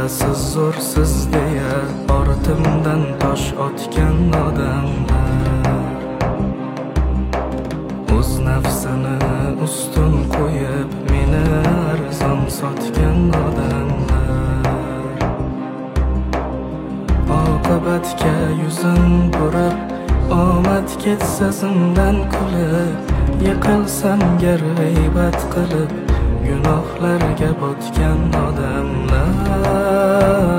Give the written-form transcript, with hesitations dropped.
siz zo'rsiz deya ortimdan tosh otgan odamlar, o'z nafsini ustun qo'yib meni arzon sotgan odamlar, oqibatga yuzin burib omad ketsa zimdan kulib, yiqilsam gar g'iybat qilib gunohlarga botgan odamlar.